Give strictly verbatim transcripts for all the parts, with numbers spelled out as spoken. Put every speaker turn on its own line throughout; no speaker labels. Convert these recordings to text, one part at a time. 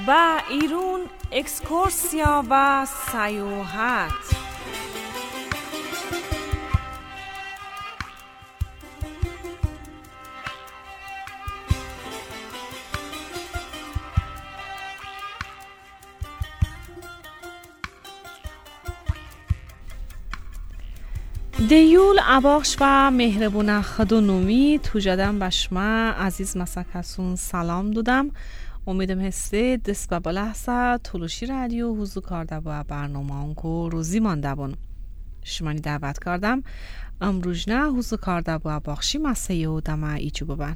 و ایرون اکسکورسیا و سیاحت. دیول اباخش و مهربونه خدو نومی تو جدم بشما عزیز مسکسون سلام دودم. امیدم هسته دست به بلحظه طولوشی رادیو حضور کرده و برنامه اونکو روزی مانده بون. شمانی دعوت کردم امروز نه حضور کرده و باخشی مسیح و دمه ایچو ببن.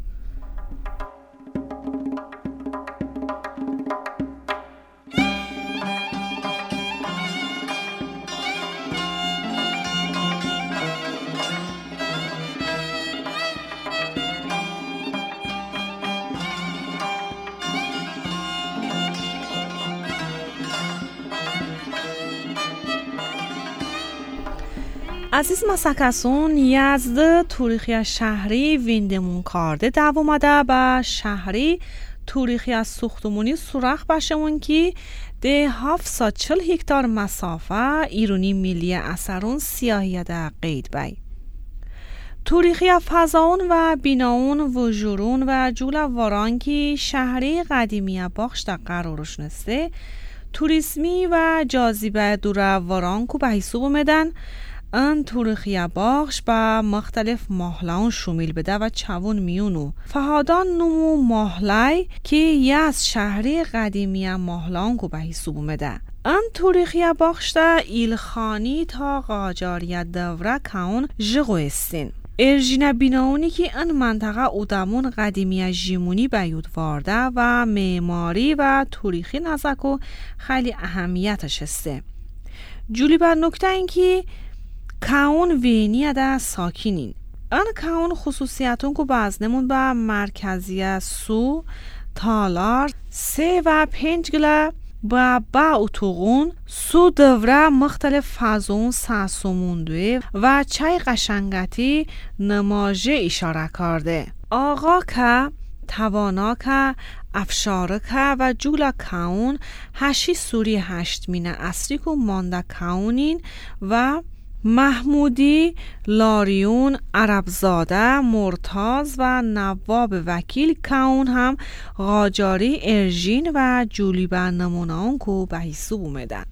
عزیز مسکسون یزد توریخی شهری ویندمون کارده دو اومده به شهری توریخی از سوختمونی سوراخ باشمون که ده هفت سا چل هکتار مسافه ایرونی ملی اثرون سیاهی ده قید بای. توریخی فضاون و بیناون و جورون و جول واران که شهری قدیمی باخش ده قرارش نسته توریسمی و جاذبه دور واران کو به حساب اومدن. ان توریخی باخش با مختلف محلان شمیل بده و چوون میونو فهادان نمو محلای که یز شهری قدیمی محلان کو به حساب اومده. ان توریخی باخش دا ایلخانی تا قاجاریت دوره کون جغو استین. ارژین بیناونی که ان منطقه اودمون قدیمی جیمونی بیود وارده و معماری و توریخی نزکو خیلی اهمیتش هسته. جولی بر نکته این که کاون وینی ده ساکینین. ان کاون خصوصیتون که بازنمون با مرکزی سو، تالار، سه و پنج گله با با اتوغون سو دوره مختلف فازون ساسوموندوی و چای قشنگتی نماجه اشاره کرده. آقا که توانا که افشاره که و جولا کاون هشی سوری هشت مینه اصری که مانده کاونین و محمودی، لاریون، عربزاده، مرتاز و نواب وکیل کاون هم قاجاری ارژین و جولی به نمونه اون که به حساب اومدن.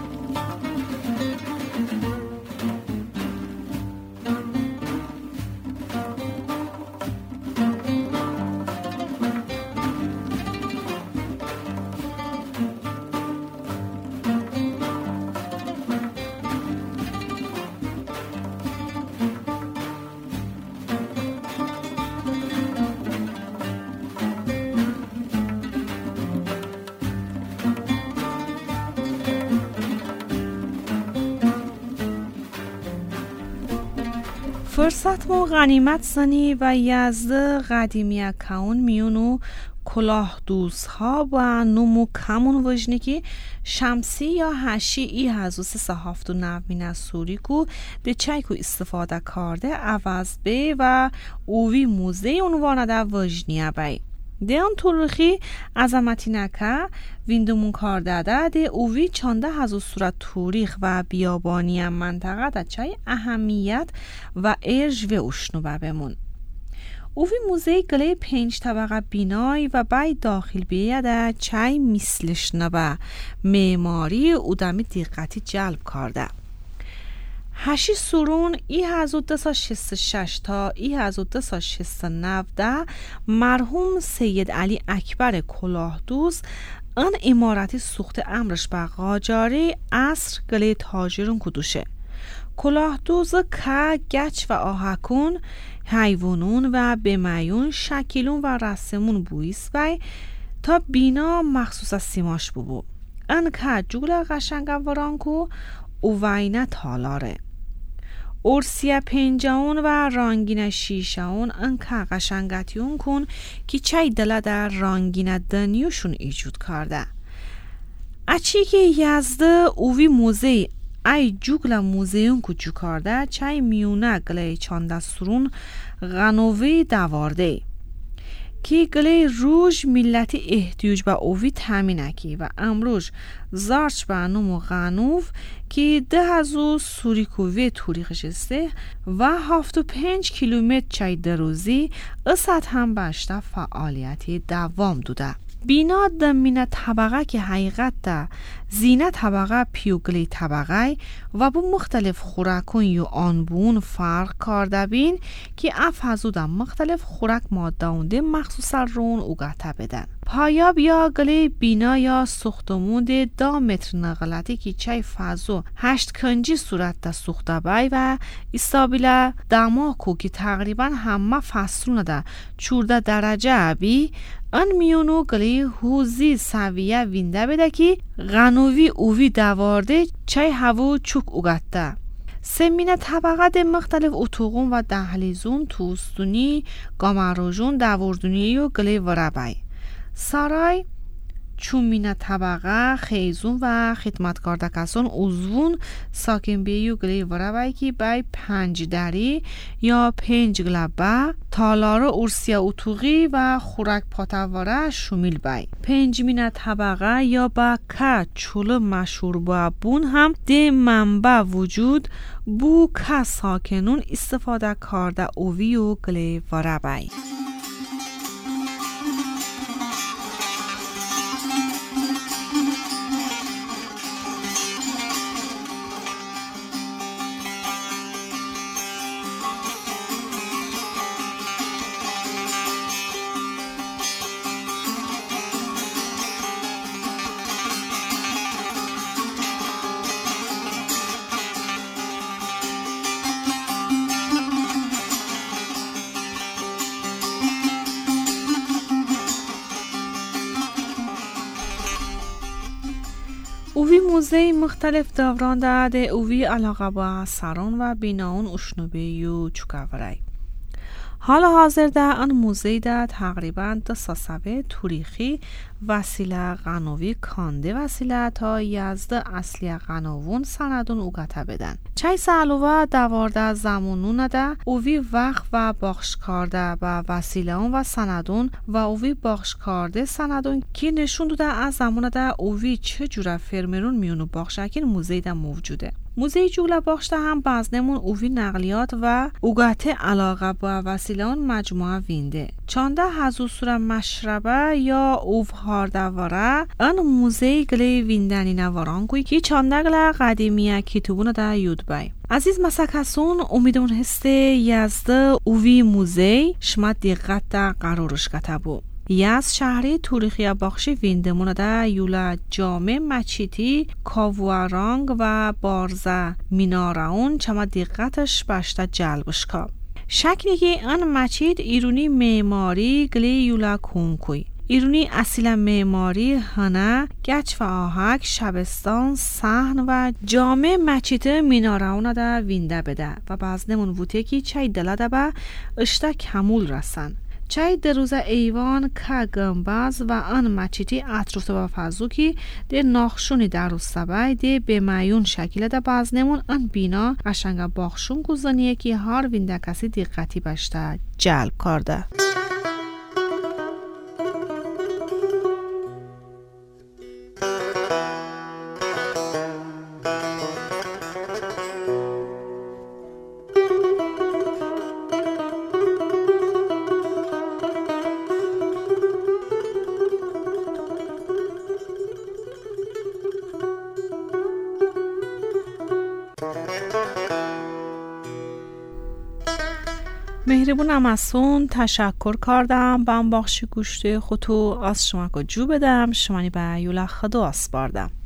فرصت مو غنیمت زنی و یزد قدیمی کون میونو کلاه دوزها و نمو کمون وجنی که شمسی یا هشی ای هزوس صحافت و نوین سوری کو ده چای کو استفاده کرده عوض بی و اووی موزه عنوانه ده وجنیه بی. ده آن توریخی عظمتی نکه ویندمون کار داده ده اووی چانده هزو صورت توریخ و بیابانی منطقه ده چای اهمیت و ارج و اشنو بمون. اووی موزه گله پنج طبقه بینای و بای داخل بیه ده چای مثلش نبه معماری اودمی دقتی جلب کرده. هشی سورون ای هزار و دویست و شصت و شش تا ای هزار و دویست و شصت و نه مرحوم سید علی اکبر کلاهدوز ان امارتی سوخت امرش به قاجاری عصر گله تاجرون کدوشه. کلاهدوز که گچ و آهکون حیوانون و بمیون شکلون و رسمون بویست و تا بینا مخصوص از سیماش ببو. ان که جول قشنگ ورانکو اووینه تالاره. ارسیه پنجاون و رانگین شیشاون انکه قشنگتیون کن که چای دل در رانگین دنیوشون ایجود کرده. اچی که یزده اووی موزه ای جوگل موزیون کچو کرده چای میونه گله چانده سرون غنوی دوارده. که گلی روش ملتی احتیاج با اوی تامین اکی و امروز زارچ با نمو غنوف که ده هزو سوریکوی توریخش استه و هفت و پنج کیلومتر چای دروزی اصد هم باشته فعالیتی دوام دوده. بینا دمینه طبقه که حقیقت ده زینه طبقه پیوگلی طبقه و با مختلف خوراکون یا آنبون فرق کرده بین که افهزو ده مختلف خوراک ماده اونده مخصوصا رون اوگاته بدن. پایاب یا گلی بینا یا سختمون ده دا متر نقلتی که چای فازو هشت کنجی صورت ده سخته بای و استابیله دماکو که تقریبا همه فصلونه ده چورده درجه بی ان میونو گلی هوزی سویه وینده بده که غنوی اووی دوارده چای هوو چوک اوگته. سمینه طبقه ده مختلف اتوغون و دهلیزون توستونی گامروژون دوردونی و گلی ورابای. سارای چومینه طبقه خیزون و خدمتکار دکسون اوزون ساکن بیو گلی ورابای که بای پنج دری یا پنج گلبه تالارو ارسیا اتوغی و خوراک پاتواره شمیل بای. پنج مینه طبقه یا با که چولو مشهور با بون هم ده منبع وجود بو که ساکنون استفاده کرده اووی و گلی ورابای. اوی موزه مختلف دوران داده اوی علاقه با سران و بیناون اشنوبه یو چوکاورای. حال حاضر ده ان موزه ده تقریبا دو ساسوه توریخی وسیله غنوی کانده وسیله تا یزده اصلی غنوون سندون اوگاته بدن. چای سالوه دوارده زمانون ده اوی وقت و باخش کرده و وسیله اون و سندون و اوی باخش کرده سندون که نشون داده از زمان ده اوی چه جوره فرمرون میونو باخشکین موزه ده موجوده. موزه جوله باخشته هم بازنمون اوی نقلیات و اوگاته علاقه با وسیله اون مجموعه وینده. چانده هزو سوره مشربه یا اوفهار دواره ان موزه گلی ویندنی نواران کوی که چانده گله قدیمیه کتوبونه ده یود بای. عزیز مسکسون امیدمون هسته یزده اوی موزه شما دقت ده قرارش کتبو. یز شهری توریخی باخشی ویندمونه ده یولا جامع مچیتی کاوارانگ و بارزه میناراون چما دقتش باشته جلبش که شکلی که ان مچید ایرونی معماری گلی یولا کونکوی ایرونی اصیل معماری هنه گچ و آهک شبستان صحن و جامع مچید میناراون ده وینده بده و باز نمون بوده که چای دلاده به اشتا کمول رسن. چای دروزه ایوان که گنباز و آن مچیتی اطراف و فضو که ده ناخشونی در روستبای ده به مایون شکل ده باز نمون آن بینا قشنگ باخشون گذانیه که هر وینده کسی دقتی باشته جلب کرده. مهربونم ازون تشکر کردم بام باخشی گوشت خودتو از شما که جو بدم شمانی به یولا خدا اسپاردم.